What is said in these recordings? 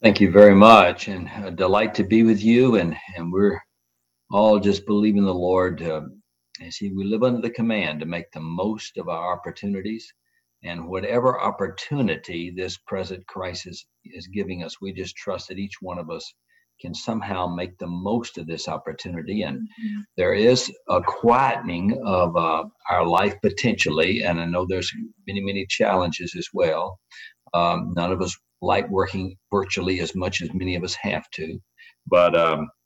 Thank you very much, and a delight to be with you. And we're all just believing the Lord. We live under the command to make the most of our opportunities, and whatever opportunity this present crisis is giving us, we just trust that each one of us can somehow make the most of this opportunity. And there is a quietening of our life potentially, and I know there's many challenges as well. None of us like working virtually as much as many of us have to. But,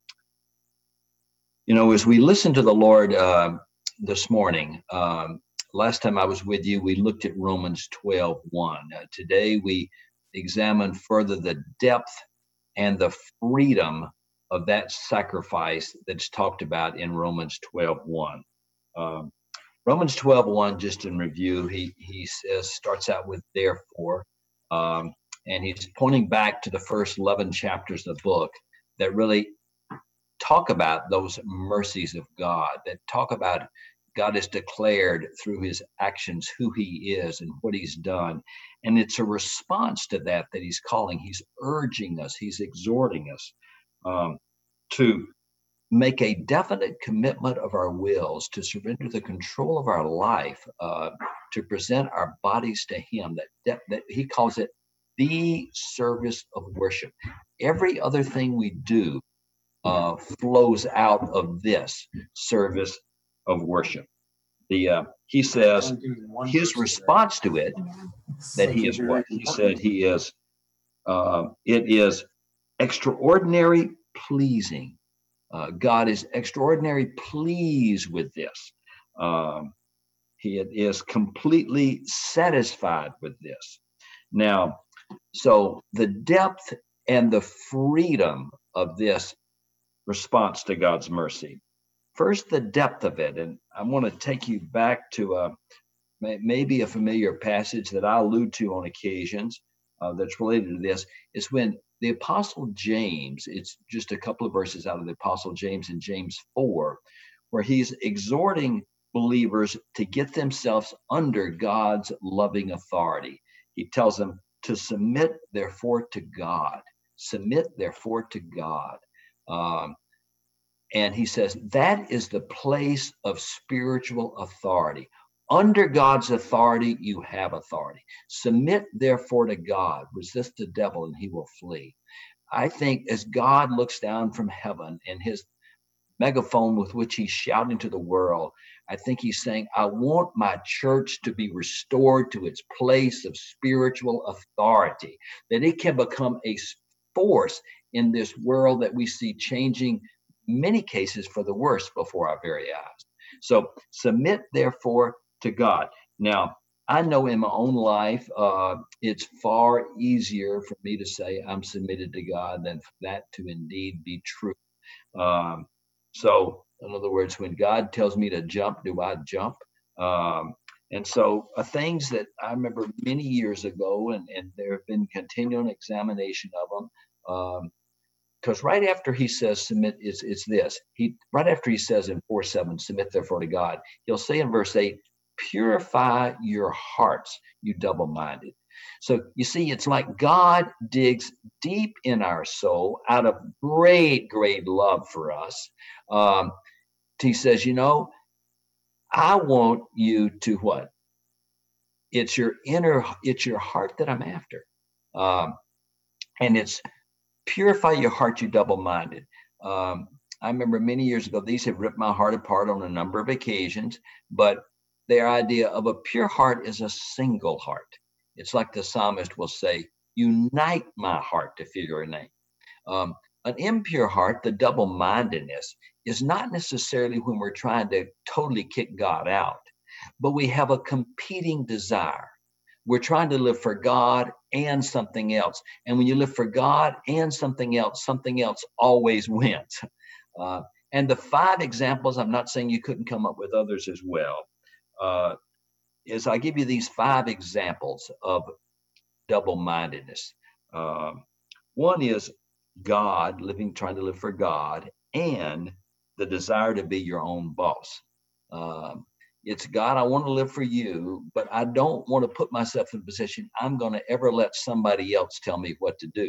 as we listen to the Lord this morning, last time I was with you, we looked at Romans 12:1. Today, we examine further the depth and the freedom of that sacrifice that's talked about in Romans 12:1. Um, Romans 12:1, just in review, he says, starts out with therefore, um, and he's pointing back to the first 11 chapters of the book that really talk about those mercies of God, that talk about God has declared through his actions who he is and what he's done. And it's a response to that he's calling, he's urging us, he's exhorting us um, to make a definite commitment of our wills to surrender the control of our life, to present our bodies to him, that he calls it the service of worship. Every other thing we do flows out of this service of worship. He says his response to it, that he is what he said he is. It is extraordinary pleasing. God is extraordinary pleased with this. Um, he is completely satisfied with this. Now, so the depth and the freedom of this response to God's mercy. First, the depth of it. And I want to take you back to maybe a familiar passage that I allude to on occasions that's related to this, is when the Apostle James, it's just a couple of verses out of the Apostle James in James 4, where he's exhorting believers to get themselves under God's loving authority. He tells them to submit, therefore, to God. Submit, therefore, to God. Um, and he says that is the place of spiritual authority. Under God's authority, you have authority. Submit, therefore, to God. Resist the devil, and he will flee. I think as God looks down from heaven and his megaphone with which he's shouting to the world, I think he's saying, I want my church to be restored to its place of spiritual authority, that it can become a force in this world that we see changing, many cases for the worse, before our very eyes. So submit, therefore, to God. Now, I know in my own life, it's far easier for me to say I'm submitted to God than for that to indeed be true. Um, so, in other words, when God tells me to jump, do I jump? And so, things that I remember many years ago, and there have been continuing examination of them. Because right after he says submit, it's this. He right after he says in 4:7, submit therefore to God, he'll say in verse 8, purify your hearts, you double-minded. So you see, it's like God digs deep in our soul out of great love for us. Um, he says, I want you to what? It's your heart that I'm after. Um, and it's purify your heart, you double-minded. Um, I remember many years ago, these have ripped my heart apart on a number of occasions, but their idea of a pure heart is a single heart. It's like the psalmist will say, unite my heart to fear your name. An impure heart, the double-mindedness, is not necessarily when we're trying to totally kick God out, but we have a competing desire. We're trying to live for God and something else. And when you live for God and something else always wins. Uh, and the five examples, I'm not saying you couldn't come up with others as well, uh, is I give you these five examples of double mindedness. Um, One is God, trying to live for God, and the desire to be your own boss. Um, it's God, I want to live for you, but I don't want to put myself in a position I'm going to ever let somebody else tell me what to do.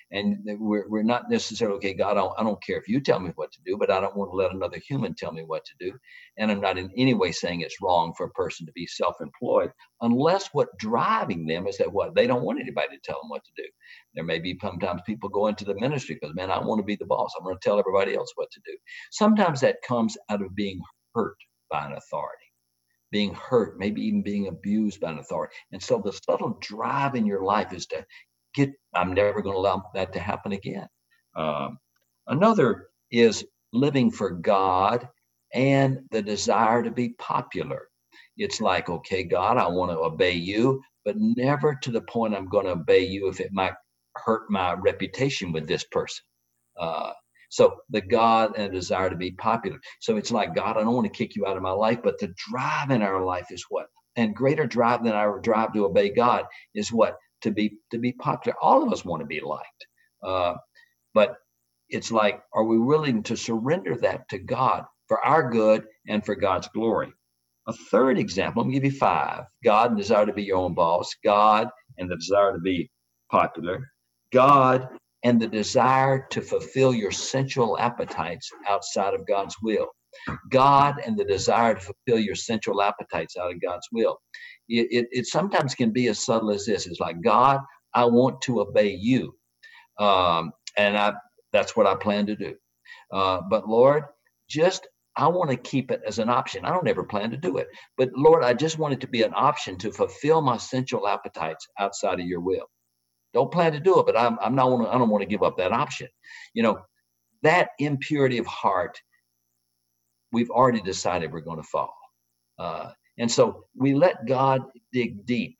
And we're not necessarily, okay, God, I don't care if you tell me what to do, but I don't want to let another human tell me what to do. And I'm not in any way saying it's wrong for a person to be self-employed, unless what driving them is that what they don't want anybody to tell them what to do. There may be sometimes people go into the ministry because, man, I want to be the boss. I'm going to tell everybody else what to do. Sometimes that comes out of being hurt by an authority, being hurt, maybe even being abused by an authority. And so the subtle drive in your life is to I'm never going to allow that to happen again. Um, Another is living for God and the desire to be popular. It's like, okay, God, I want to obey you, but never to the point I'm going to obey you if it might hurt my reputation with this person. Uh, so the God and the desire to be popular. So it's like, God, I don't want to kick you out of my life, but the drive in our life is what? And greater drive than our drive to obey God is what? To be popular. All of us want to be liked. But it's like, are we willing to surrender that to God for our good and for God's glory? A third example, I'm going to give you five. God and desire to be your own boss. God and the desire to be popular. God and the desire to fulfill your sensual appetites outside of God's will. God and the desire to fulfill your sensual appetites out of God's will. It sometimes can be as subtle as this. It's like, God, I want to obey you. And that's what I plan to do. But Lord, just I want to keep it as an option. I don't ever plan to do it. But Lord, I just want it to be an option to fulfill my sensual appetites outside of your will. Don't plan to do it, but I don't want to give up that option. You know, that impurity of heart, we've already decided we're going to fall. And so we let God dig deep.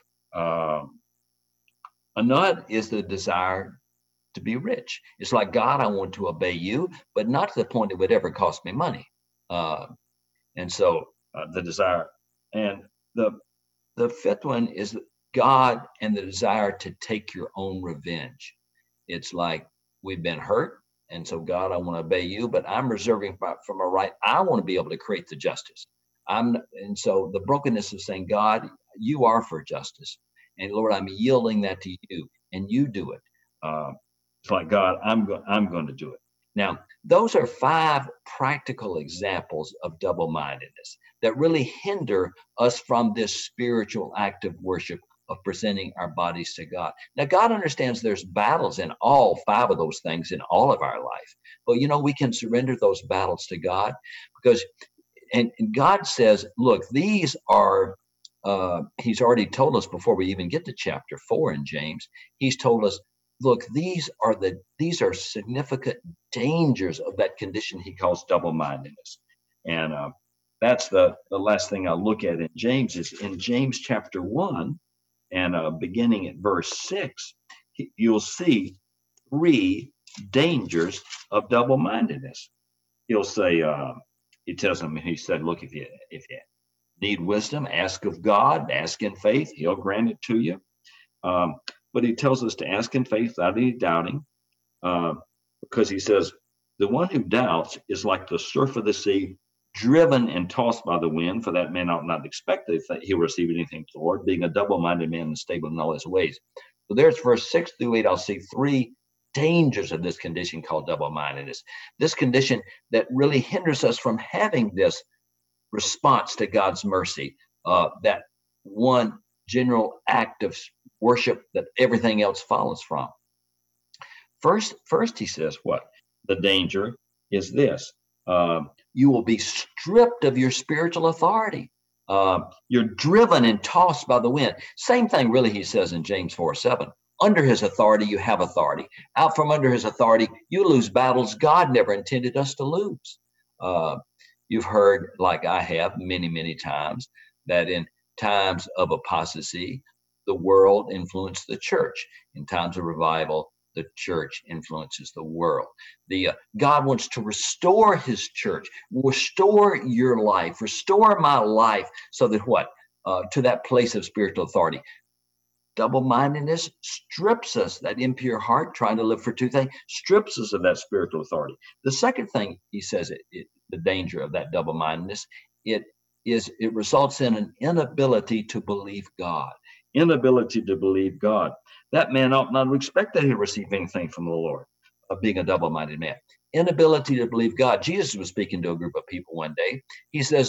Another is the desire to be rich. It's like, God, I want to obey you, but not to the point it would ever cost me money. Uh, and so the desire. And the fifth one is God and the desire to take your own revenge. It's like, we've been hurt. And so, God, I want to obey you, but I'm reserving from a right. I want to be able to create the justice. And so the brokenness is saying, God, you are for justice. And Lord, I'm yielding that to you, and you do it. It's like, God, I'm going to do it. Now, those are five practical examples of double-mindedness that really hinder us from this spiritual act of worship of presenting our bodies to God. Now, God understands there's battles in all five of those things in all of our life. But, we can surrender those battles to God because, and God says, look, these are, he's already told us before we even get to chapter 4 in James, he's told us, look, these are significant dangers of that condition he calls double-mindedness. And that's the last thing I'll look at in James is in James chapter 1 and beginning at verse 6, you'll see three dangers of double-mindedness. He'll say, he tells them, he said, look, if you need wisdom, ask of God, ask in faith, he'll grant it to you. But he tells us to ask in faith without any doubting, because he says, the one who doubts is like the surf of the sea, driven and tossed by the wind, for that man ought not expect that he will receive anything from the Lord, being a double-minded man and stable in all his ways. So there's verse 6 through 8. I'll see three dangers of this condition called double-mindedness. This condition that really hinders us from having this response to God's mercy, that one general act of worship that everything else follows from. First, he says what? The danger is this. You will be stripped of your spiritual authority. You're driven and tossed by the wind. Same thing, really, he says in James 4:7. Under his authority, you have authority. Out from under his authority, you lose battles God never intended us to lose. You've heard, like I have many, many times, that in times of apostasy, the world influenced the church. In times of revival, the church influences the world. God wants to restore his church, restore your life, restore my life, so that what? To that place of spiritual authority. Double-mindedness strips us, that impure heart, trying to live for two things, strips us of that spiritual authority. The second thing he says, the danger of that double-mindedness, it results in an inability to believe God. Inability to believe God. That man ought not to expect that he'll receive anything from the Lord, of being a double-minded man. Inability to believe God. Jesus was speaking to a group of people one day. He says,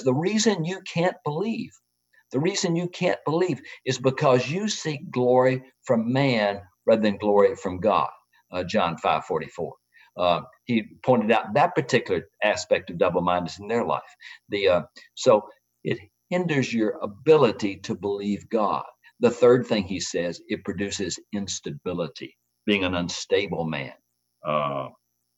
the reason you can't believe is because you seek glory from man rather than glory from God. John 5:44. He pointed out that particular aspect of double-mindedness in their life. So it hinders your ability to believe God. The third thing he says, it produces instability, being an unstable man. Uh,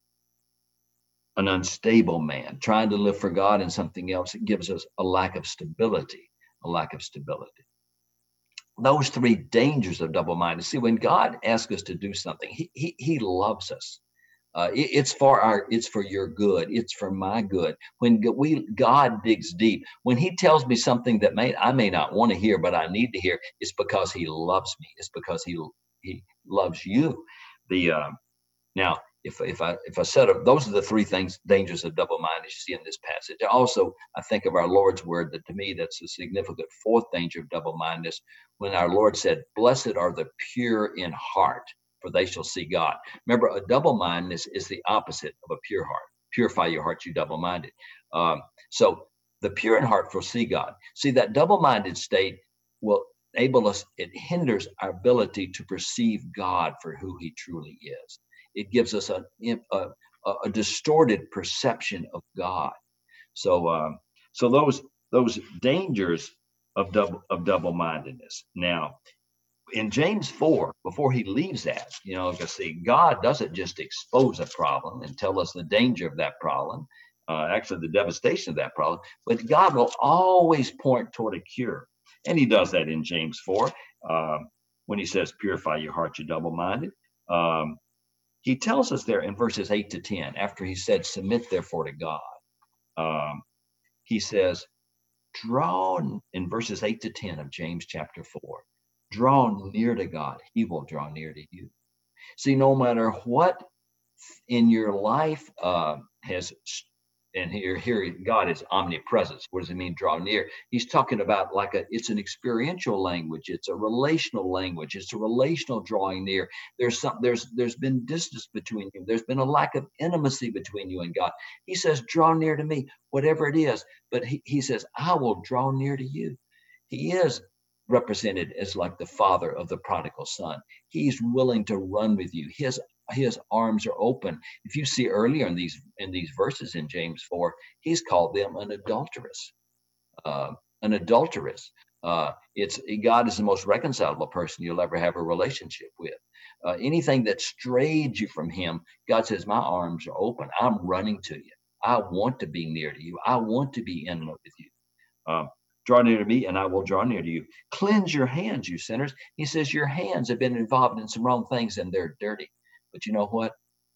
an unstable man trying to live for God and something else, it gives us a lack of stability, a lack of stability. Those three dangers of double-minded. See, when God asks us to do something, he loves us. It's for your good. It's for my good. When God digs deep, when He tells me something that I may not want to hear, but I need to hear, it's because He loves me. It's because He loves you. The Now, if I set up, those are the three things, dangers of double-minded you see in this passage. Also, I think of our Lord's word that to me that's a significant fourth danger of double-mindedness, when our Lord said, "Blessed are the pure in heart, for they shall see God." Remember, a double-mindedness is the opposite of a pure heart. Purify your heart, you double-minded. So the pure in heart will see God. See, that double-minded state will enable us. It hinders our ability to perceive God for who He truly is. It gives us a distorted perception of God. So those dangers of double-mindedness. Now, in James 4, before he leaves that, because see, God doesn't just expose a problem and tell us the danger of that problem, actually the devastation of that problem, but God will always point toward a cure. And he does that in James 4, when he says, "Purify your heart, you double-minded." He tells us there in verses 8 to 10, after he said, "Submit therefore to God," he says, in verses 8 to 10 of James chapter 4, draw near to God, He will draw near to you. See, no matter what in your life has, and here God is omnipresence. What does it mean, draw near? He's talking about it's an experiential language. It's a relational language. It's a relational drawing near. There's been distance between you. There's been a lack of intimacy between you and God. He says, draw near to me, whatever it is. But he says, I will draw near to you. He is represented as like the father of the prodigal son. He's willing to run with you. His arms are open. If you see earlier in these verses in James 4, he's called them an adulteress. An adulteress. God is the most reconcilable person you'll ever have a relationship with. Anything that strayed you from Him, God says, my arms are open. I'm running to you. I want to be near to you. I want to be intimate with you. Draw near to me and I will draw near to you. Cleanse your hands, you sinners. He says your hands have been involved in some wrong things and they're dirty. But you know what?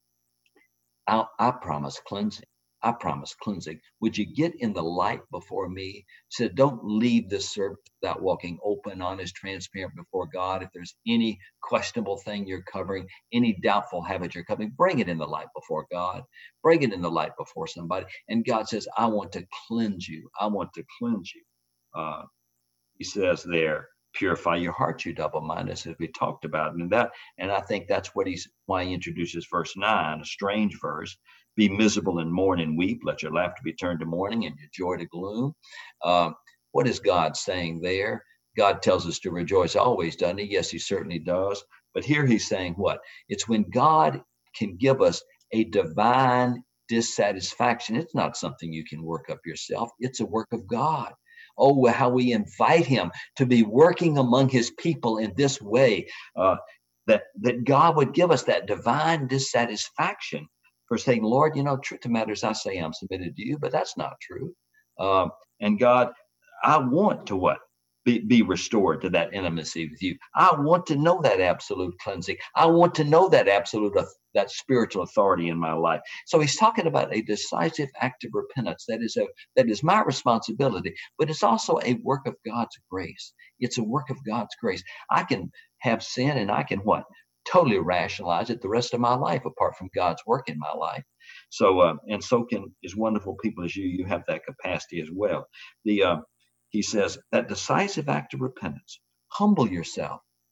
I promise cleansing. I promise cleansing. Would you get in the light before me? He said, don't leave this service without walking open, honest, transparent before God. If there's any questionable thing you're covering, any doubtful habit you're covering, bring it in the light before God. Bring it in the light before somebody. And God says, I want to cleanse you. I want to cleanse you. He says there, purify your heart, you double-minded, as we talked about. And I think that's why he introduces verse 9, a strange verse. Be miserable and mourn and weep. Let your laughter be turned to mourning and your joy to gloom. What is God saying there? God tells us to rejoice always, doesn't he? Yes, he certainly does. But here he's saying what? It's when God can give us a divine dissatisfaction. It's not something you can work up yourself. It's a work of God. Oh, how we invite him to be working among his people in this way, that God would give us that divine dissatisfaction for saying, Lord, truth of the matter is I say I'm submitted to you, but that's not true. And God, I want to what? Be restored to that intimacy with you. I want to know that absolute cleansing. I want to know that that spiritual authority in my life. So he's talking about a decisive act of repentance. That is my responsibility, but it's also a work of God's grace. It's a work of God's grace. I can have sin and I can what? Totally rationalize it the rest of my life apart from God's work in my life. So and so can as wonderful people as you have that capacity as well. He says that decisive act of repentance, humble yourself,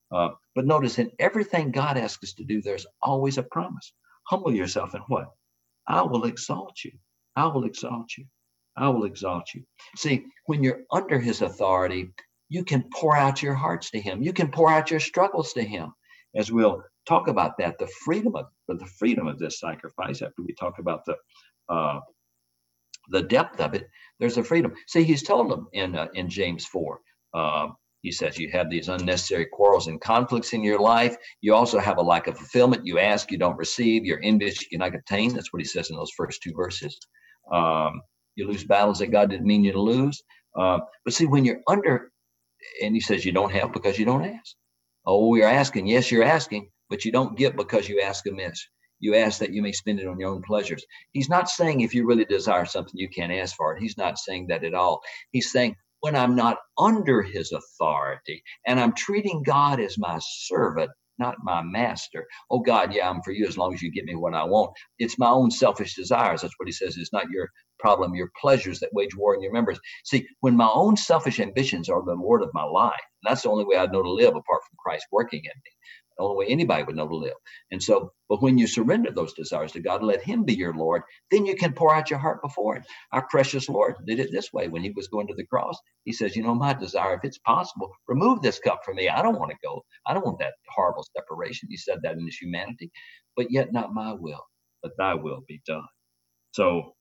But notice in everything God asks us to do, there's always a promise. Humble yourself and what? I will exalt you. I will exalt you. I will exalt you. See, when you're under his authority, you can pour out your hearts to him. You can pour out your struggles to him. As we'll talk about that, the freedom of this sacrifice after we talk about uh, the depth of it, there's a freedom. See, he's told them in James 4. Uh, he says you have these unnecessary quarrels and conflicts in your life. You also have a lack of fulfillment. You ask, you don't receive. You're envious, you cannot obtain. That's what he says in those first two verses. You lose battles that God didn't mean you to lose. But see, when you're under, and he says you don't have because you don't ask. Oh, you're asking. Yes, you're asking, but you don't get because you ask amiss. You ask that you may spend it on your own pleasures. He's not saying if you really desire something, you can't ask for it. He's not saying that at all. He's saying when I'm not under his authority and I'm treating God as my servant, not my master. Oh, God, yeah, I'm for you as long as you get me what I want. It's my own selfish desires. That's what he says. It's not your problem, your pleasures that wage war in your members. See, when my own selfish ambitions are the Lord of my life, and that's the only way I know to live apart from Christ working in me. The only way anybody would know to live. And so, but when you surrender those desires to God, let him be your Lord, then you can pour out your heart before him. Our precious Lord did it this way when he was going to the cross. He says, my desire, if it's possible, remove this cup from me. I don't want to go. I don't want that horrible separation. He said that in his humanity, but yet not my will, but thy will be done. So,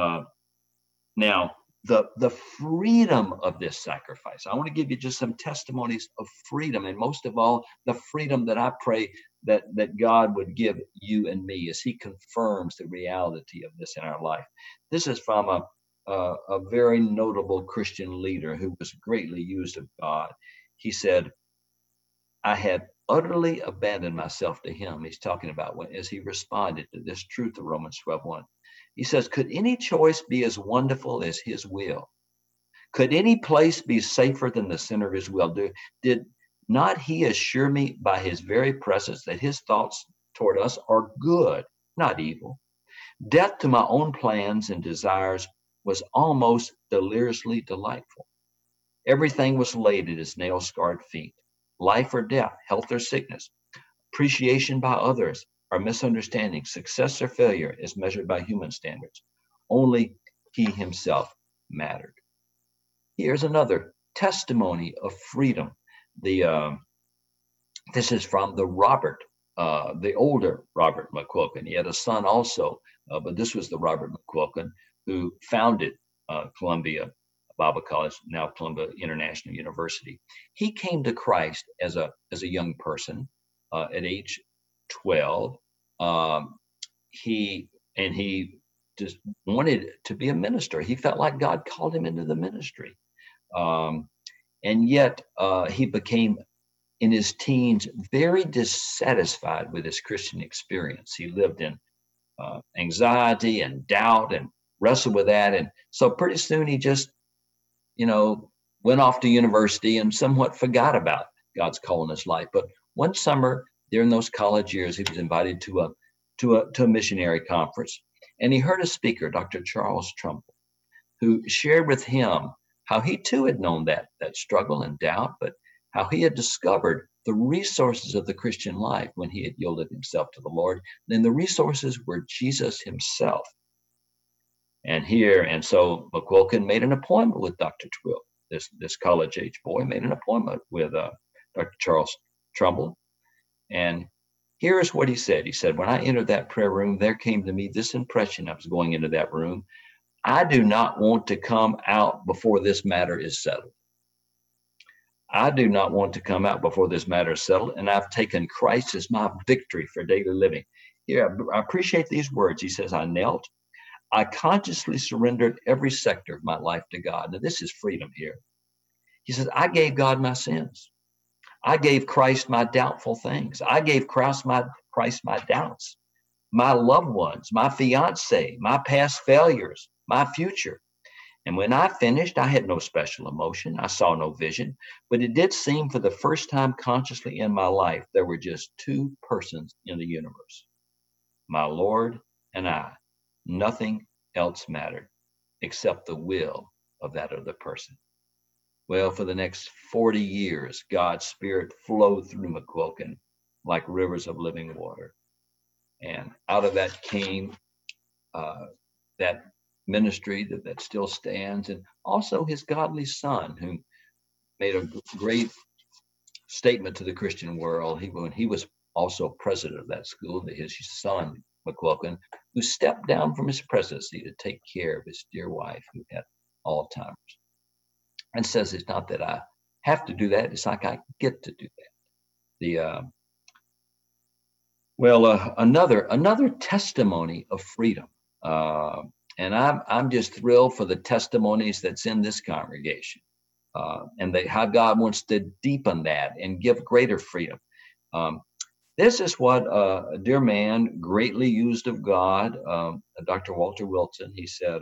now, the freedom of this sacrifice. I want to give you just some testimonies of freedom, and most of all, the freedom that I pray that God would give you and me as He confirms the reality of this in our life. This is from a very notable Christian leader who was greatly used of God. He said, "I had utterly abandoned myself to Him." He's talking about as he responded to this truth of Romans 12:1. He says, "Could any choice be as wonderful as his will? Could any place be safer than the center of his will? Did not he assure me by his very presence that his thoughts toward us are good, not evil? Death to my own plans and desires was almost deliriously delightful. Everything was laid at his nail-scarred feet. Life or death, health or sickness, appreciation by others or misunderstanding, success or failure as measured by human standards. Only he himself mattered." Here's another testimony of freedom. This is from the older Robert McQuilkin. He had a son also, but this was the Robert McQuilkin who founded Columbia Bible College, now Columbia International University. He came to Christ as a young person at age 12. Um, he just wanted to be a minister. He felt like God called him into the ministry. Um, and yet he became in his teens very dissatisfied with his Christian experience. He lived in anxiety and doubt and wrestled with that. And so pretty soon he just, went off to university and somewhat forgot about God's call in his life. But one summer during those college years, he was invited to a missionary conference, and he heard a speaker, Dr. Charles Trumbull, who shared with him how he too had known that struggle and doubt, but how he had discovered the resources of the Christian life when he had yielded himself to the Lord. And the resources were Jesus himself. And so McQuilkin made an appointment with Dr. Twill. This college age boy made an appointment with Dr. Charles Trumbull. And here's what he said. He said, "When I entered that prayer room, there came to me this impression. I was going into that room. I do not want to come out before this matter is settled. I do not want to come out before this matter is settled. And I've taken Christ as my victory for daily living." Here, I appreciate these words. He says, "I knelt. I consciously surrendered every sector of my life to God." Now, this is freedom here. He says, "I gave God my sins. I gave Christ my doubtful things. I gave Christ my doubts, my loved ones, my fiance, my past failures, my future. And when I finished, I had no special emotion. I saw no vision, but it did seem for the first time consciously in my life, there were just two persons in the universe, my Lord and I. Nothing else mattered except the will of that other person." Well, for the next 40 years, God's Spirit flowed through McQuilkin like rivers of living water. And out of that came uh, that ministry that still stands, and also his godly son, who made a great statement to the Christian world. When he was also president of that school, his son, McQuilkin, who stepped down from his presidency to take care of his dear wife who had Alzheimer's, and says it's not that I have to do that, it's like I get to do that. The another testimony of freedom, uh, and I'm just thrilled for the testimonies that's in this congregation, and how God wants to deepen that and give greater freedom. Um, this is what a dear man, greatly used of God, Dr. Walter Wilson. He said,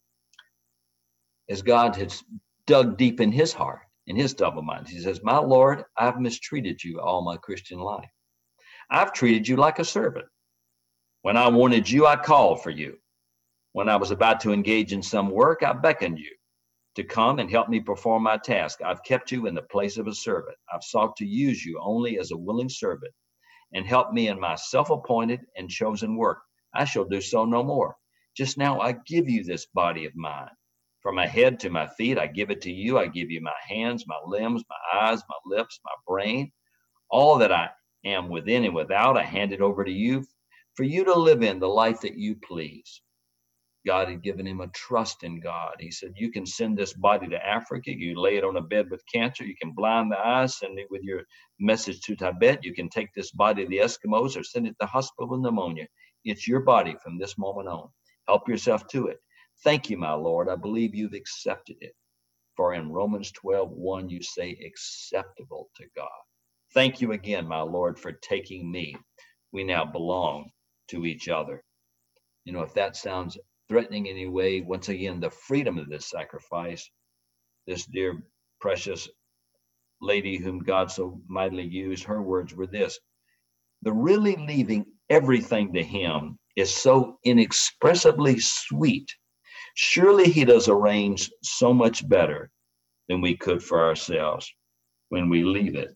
as God has dug deep in his heart, in his double mind, he says, "My Lord, I've mistreated you all my Christian life. I've treated you like a servant. When I wanted you, I called for you. When I was about to engage in some work, I beckoned you to come and help me perform my task. I've kept you in the place of a servant. I've sought to use you only as a willing servant and help me in my self-appointed and chosen work. I shall do so no more. Just now I give you this body of mine. From my head to my feet, I give it to you. I give you my hands, my limbs, my eyes, my lips, my brain, all that I am within and without. I hand it over to you for you to live in the life that you please." God had given him a trust in God. He said, "You can send this body to Africa. You lay it on a bed with cancer. You can blind the eyes, send it with your message to Tibet. You can take this body to the Eskimos or send it to the hospital with pneumonia. It's your body from this moment on. Help yourself to it. Thank you, my Lord. I believe you've accepted it. For in Romans 12:1, you say acceptable to God. Thank you again, my Lord, for taking me. We now belong to each other." If that sounds threatening in any way, once again, the freedom of this sacrifice, this dear, precious lady whom God so mightily used, her words were this: "The really leaving everything to him is so inexpressibly sweet. Surely he does arrange so much better than we could for ourselves when we leave it,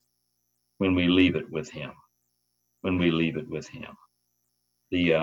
with him, when we leave it with him." The,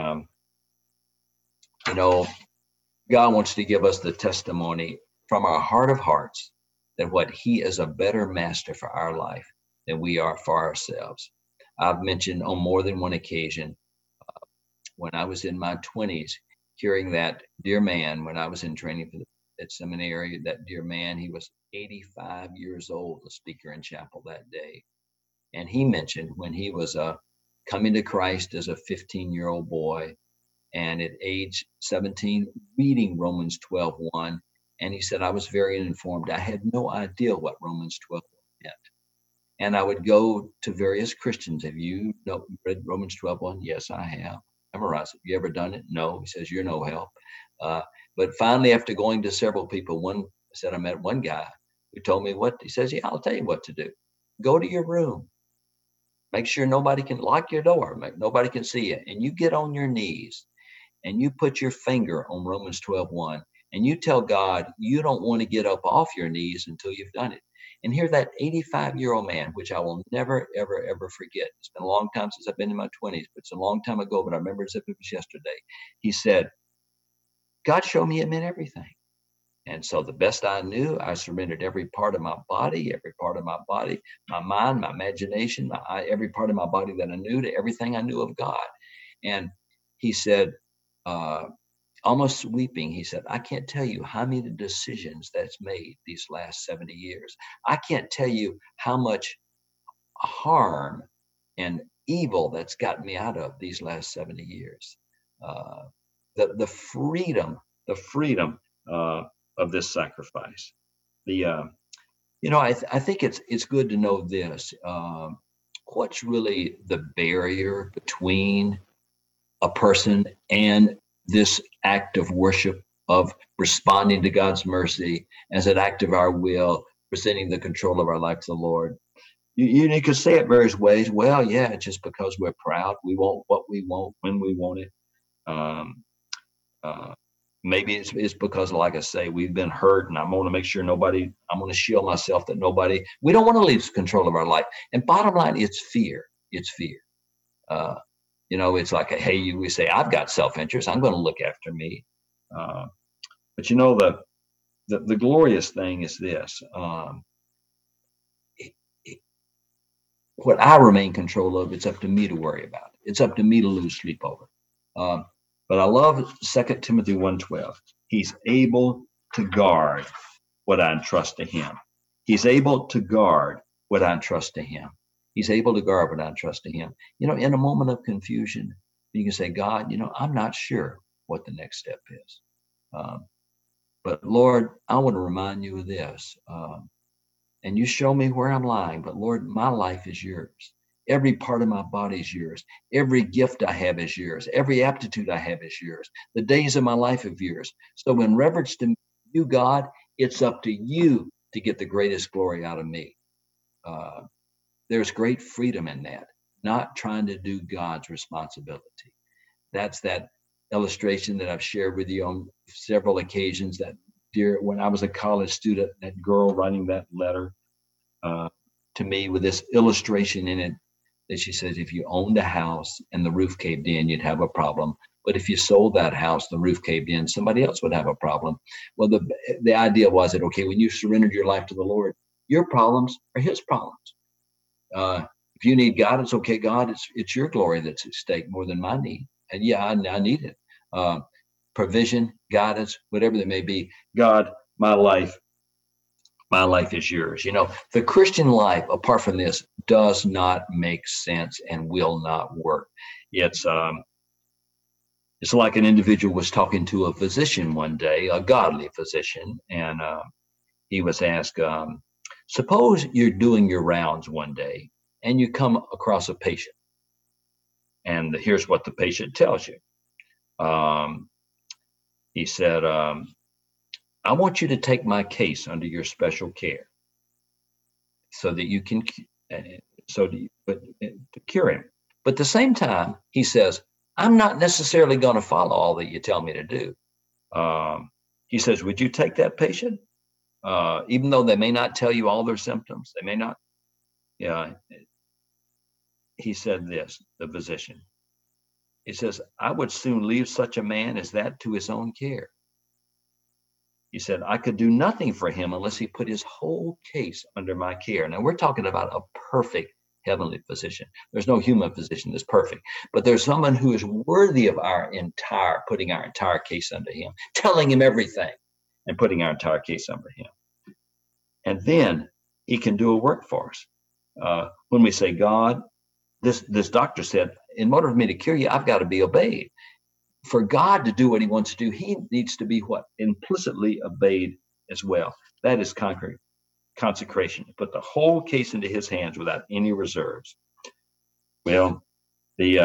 you know, God wants to give us the testimony from our heart of hearts that what he is a better master for our life than we are for ourselves. I've mentioned on more than one occasion when I was in my 20s, hearing that dear man, when I was in training for at seminary, that dear man, he was 85 years old, a speaker in chapel that day. And he mentioned when he was coming to Christ as a 15-year-old boy, and at age 17, reading Romans 12:1. And he said, I was very uninformed. I had no idea what Romans 12 meant. And I would go to various Christians. Have you read Romans 12:1? Yes, I have. Memorized it. You ever done it? No. He says, you're no help. But finally, after going to several people, I met one guy who told me what, he says, yeah, I'll tell you what to do. Go to your room. Make sure nobody can lock your door. Nobody can see you. And you get on your knees and you put your finger on Romans 12:1, and you tell God you don't want to get up off your knees until you've done it. And hear that 85-year-old man, which I will never, ever, ever forget. It's been a long time since I've been in my 20s, but it's a long time ago, but I remember as if it was yesterday. He said, God showed me it meant everything. And so the best I knew, I surrendered every part of my body, my mind, my imagination, every part of my body that I knew to everything I knew of God. And he said, uh, almost weeping, he said, I can't tell you how many decisions that's made these last 70 years. I can't tell you how much harm and evil that's gotten me out of these last 70 years. Uh, the freedom, uh, of this sacrifice. The I think it's good to know this. What's really the barrier between a person and this act of worship, of responding to God's mercy as an act of our will, presenting the control of our life to the Lord? You could say it various ways. Well, yeah, just because we're proud, we want what we want when we want it. Um, uh, Maybe it's because, like I say, we've been hurt, and I'm going to make sure nobody. I'm going to shield myself that nobody. We don't want to lose control of our life. And bottom line, it's fear. It's fear. Uh, it's like, hey, we say, I've got self-interest. I'm going to look after me. Uh, but the glorious thing is this. It- it- what I remain control of, it's up to me to worry about. It's up to me to lose sleep over. Um, but I love 2 Timothy 1:12. He's able to guard what I entrust to him. He's able to guard what I entrust to him. He's able to guard what I entrust to him. In a moment of confusion, you can say, God, I'm not sure what the next step is. Um, but Lord, I want to remind you of this. And you show me where I'm lying, but Lord, my life is yours. Every part of my body is yours. Every gift I have is yours. Every aptitude I have is yours. The days of my life are yours. So, in reverence to you, God, it's up to you to get the greatest glory out of me. Uh, there's great freedom in that, not trying to do God's responsibility. That's that illustration that I've shared with you on several occasions. That dear, when I was a college student, that girl writing that letter uh, to me with this illustration in it that she says, if you owned a house and the roof caved in, you'd have a problem. But if you sold that house, the roof caved in, somebody else would have a problem. Well, the idea was that, okay, when you surrendered your life to the Lord, your problems are his problems. If you need God, it's okay, God, it's your glory that's at stake more than my need. And yeah, I need it. Provision, guidance, whatever that may be. God, my life is yours. The Christian life, apart from this, does not make sense and will not work. It's um, it's like an individual was talking to a physician one day, a godly physician, and he was asked, suppose you're doing your rounds one day and you come across a patient, and here's what the patient tells you. Um, he said, I want you to take my case under your special care so that you can uh, to cure him. But at the same time, he says, I'm not necessarily going to follow all that you tell me to do. Um, he says, would you take that patient? Even though they may not tell you all their symptoms, they may not. Yeah, he said this, the physician. He says, I would soon leave such a man as that to his own care. He said, I could do nothing for him unless he put his whole case under my care. Now, we're talking about a perfect heavenly physician. There's no human physician that's perfect, but there's someone who is worthy of putting our entire case under him, telling him everything and putting our entire case under him. And then he can do a work for us. When we say, God, this doctor said, in order for me to cure you, I've got to be obeyed. For God to do what he wants to do, he needs to be what? Implicitly obeyed as well. That is consecration. Put the whole case into his hands without any reserves. Well, the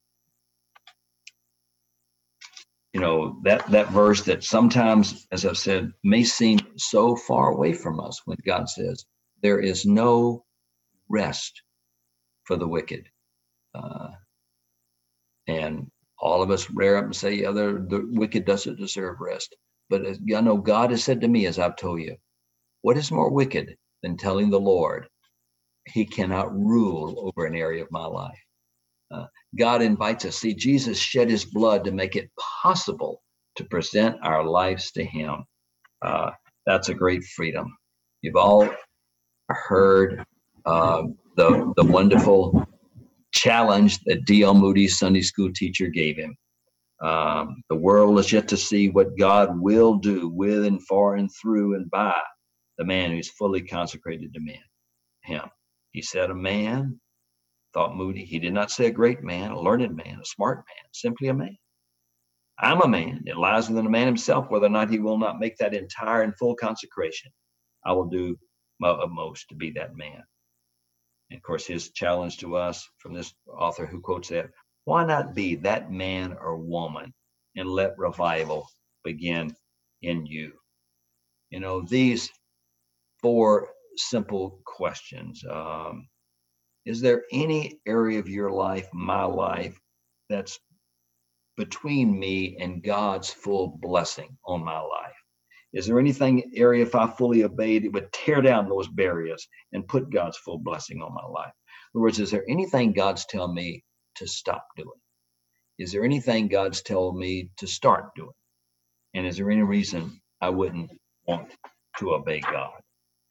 that verse that sometimes, as I've said, may seem so far away from us when God says, there is no rest for the wicked. Uh, and all of us rear up and say, yeah, the wicked doesn't deserve rest. But I know God has said to me, as I've told you, what is more wicked than telling the Lord he cannot rule over an area of my life? Uh, God invites us. See, Jesus shed his blood to make it possible to present our lives to him. Uh, that's a great freedom. You've all heard the wonderful challenge that D.L. Moody's Sunday school teacher gave him. The world is yet to see what God will do with and for and through and by the man who's fully consecrated to him. He said, a man, thought Moody. He did not say a great man, a learned man, a smart man, simply a man. I'm a man. It lies within a man himself whether or not he will not make that entire and full consecration. I will do my utmost to be that man. And of course, his challenge to us from this author who quotes that, why not be that man or woman and let revival begin in you? These four simple questions. Is there any area of your life, my life, that's between me and God's full blessing on my life? Is there anything area if I fully obeyed, it would tear down those barriers and put God's full blessing on my life? In other words, is there anything God's telling me to stop doing? Is there anything God's telling me to start doing? And is there any reason I wouldn't want to obey God?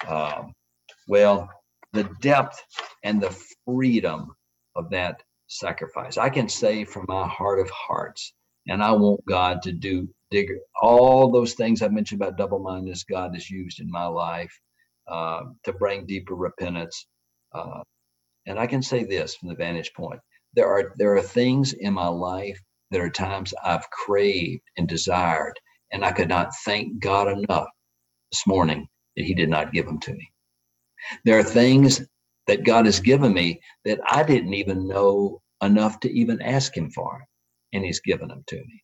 Well, the depth and the freedom of that sacrifice, I can say from my heart of hearts, and I want God to dig all those things I mentioned about double-mindedness. God has used in my life to bring deeper repentance. Uh, and I can say this from the vantage point: there are things in my life that are times I've craved and desired, and I could not thank God enough this morning that He did not give them to me. There are things that God has given me that I didn't even know enough to even ask Him for, and He's given them to me.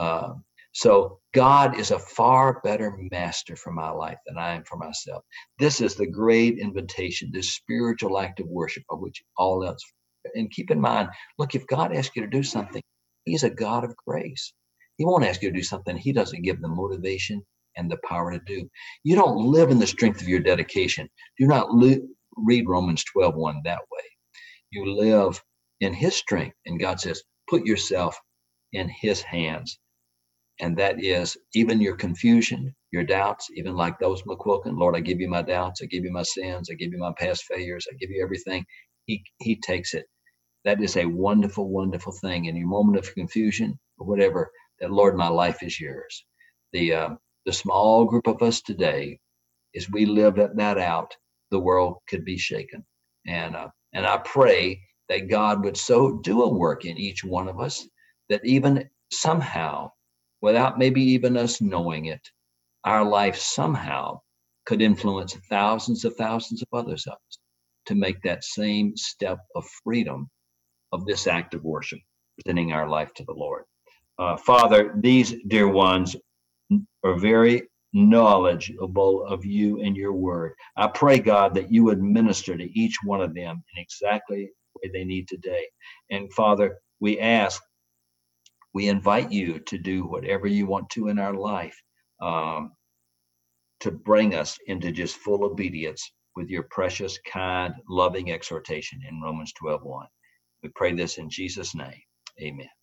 So God is a far better master for my life than I am for myself. This is the great invitation, this spiritual act of worship of which all else. And keep in mind, look, if God asks you to do something, He's a God of grace. He won't ask you to do something He doesn't give the motivation and the power to do. You don't live in the strength of your dedication. Do not read Romans 12:1 that way. You live in His strength. And God says, put yourself in His hands. And that is even your confusion, your doubts, even like those McQuilkin. Lord, I give you my doubts. I give you my sins. I give you my past failures. I give you everything. He takes it. That is a wonderful, wonderful thing. In your moment of confusion or whatever, that Lord, my life is yours. The small group of us today, as we live that out, the world could be shaken. And I pray that God would so do a work in each one of us that even somehow, without maybe even us knowing it, our life somehow could influence thousands of others of us to make that same step of freedom of this act of worship, presenting our life to the Lord. Father, these dear ones are very knowledgeable of you and your word. I pray, God, that you would minister to each one of them in exactly the way they need today. And Father, we invite you to do whatever you want to in our life to bring us into just full obedience with your precious, kind, loving exhortation in Romans 12:1. We pray this in Jesus' name. Amen.